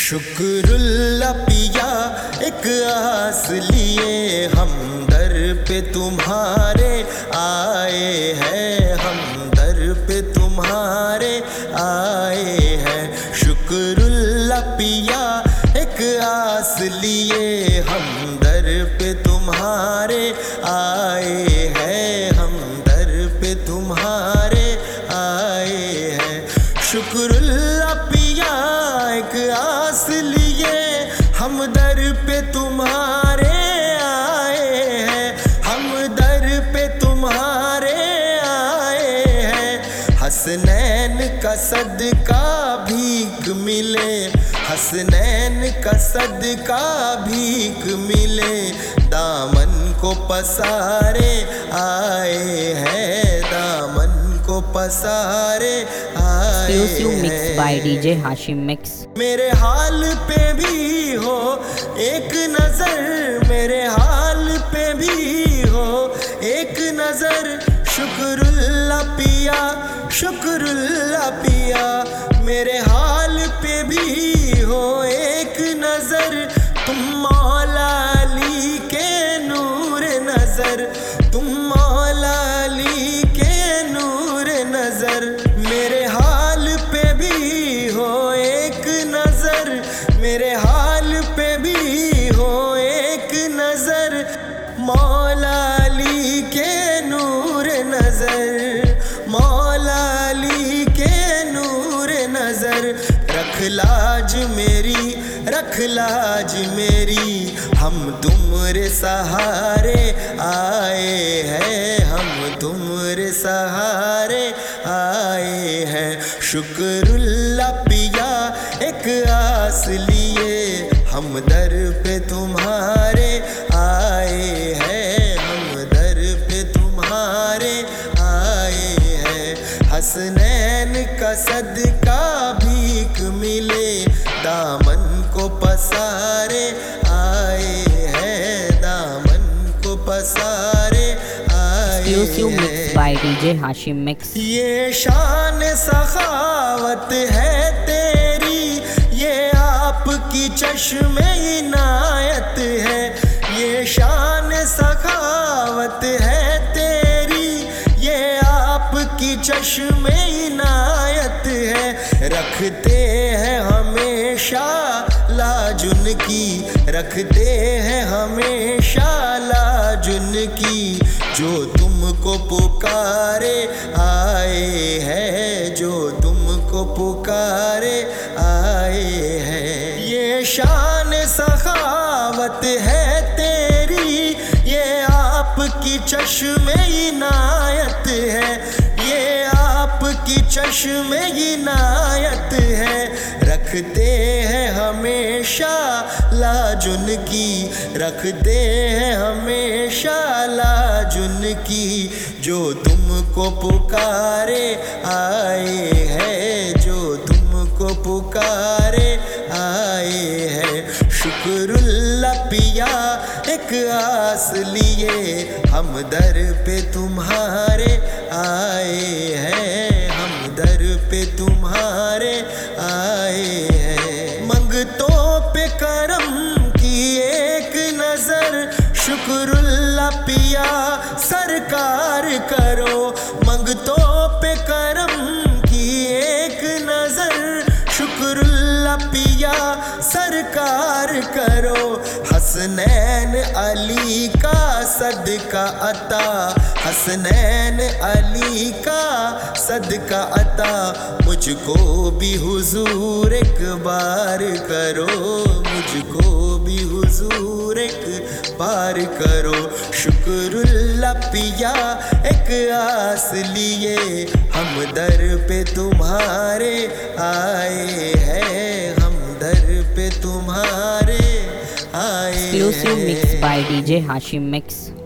शुक्रुल्लाह पिया एक आस लिए हम दर पे तुम्हारे आए हैं, हम दर पे तुम्हारे आए हैं। शुक्रुल्लाह पिया एक आस लिए हम दर पे तुम्हारे आए हैं, हम दर पे तुम्हारे आए हैं। शुक्रुल्लाह पिया एक आस लिए हम दर पे तुम्हारे आए हैं, हम दर पे तुम्हारे आए हैं। हसनैन का सदका भीख मिले, हसनैन का सदका भीख मिले, दामन को पसारे आए हैं, दामन को पसारे आए हैं। by DJ Hashim Mix। मेरे हाल पे भी हो एक नजर, मेरे हाल पे भी हो एक नजर। शुक्रुल्लाह पिया, शुक्रुल्लाह पिया, मेरे हाल पे भी हो एक नजर। तुम मौला अली के नूर नजर, तुम मौला अली के नूर नजर। मेरे हाल पे भी हो एक नजर, मेरे हाल पे भी हो एक नजर। मौला अली के नूर नजर, मौला अली के नूर नजर। रख लाज मेरी, रख लाज मेरी, हम तुम्हारे सहारे आए हैं, हम तुम्हारे सहारे आए हैं। शुक्रुल्लाह पिया एक आस लिए हम दर पे तुम्हारे आए हैं, हम दर पे तुम्हारे आए हैं। हसनैन का सदका भीख मिले, दामन को पसारे आए हैं, दामन को पसारे आए हैं। by DJ Hashim Mix। ये शान सखावत है तेरी, ये आपकी चश्मे इनायत है। ये शान सखावत है तेरी, ये आपकी चश्मे इनायत है। रखते हैं हमेशा लाज उनकी, रखते हैं हमेशा लाज उनकी, जो तुमको पुकारे आए हैं, जो तुमको पुकारे आए हैं। ये शान सखावत है तेरी, ये आपकी चश्मे इनायत है, ये आपकी चश्मे इनायत है। रखते हैं हमेशा लाज उनकी, रखते हैं हमेशा लाज उनकी, जो तुमको पुकारे आए हैं, जो तुमको पुकारे आए हैं। शुक्रुल्लाह पिया एक आस लिए हम दर पे तुम्हारे आए हैं, हम दर पे तुम्हारे आए हैं। मंगतों पे करम की एक नजर, शुक्रुल्लाह पिया सरकार करो। मंगतों पे करम की एक नजर, शुक्रुल्लाह पिया सरकार करो। हसनैन अली का सदका अता, हसनैन अली का सदका अता। मुझको भी हुजूर एक बार करो, मुझको भी हुजूर एक बार करो। शुक्रुल्लाह पिया एक आस लिए हम दर पे तुम्हारे आए हैं, हम दर पे तुम्हारे आए हैं। Exclusive mix by DJ Hashim Mix।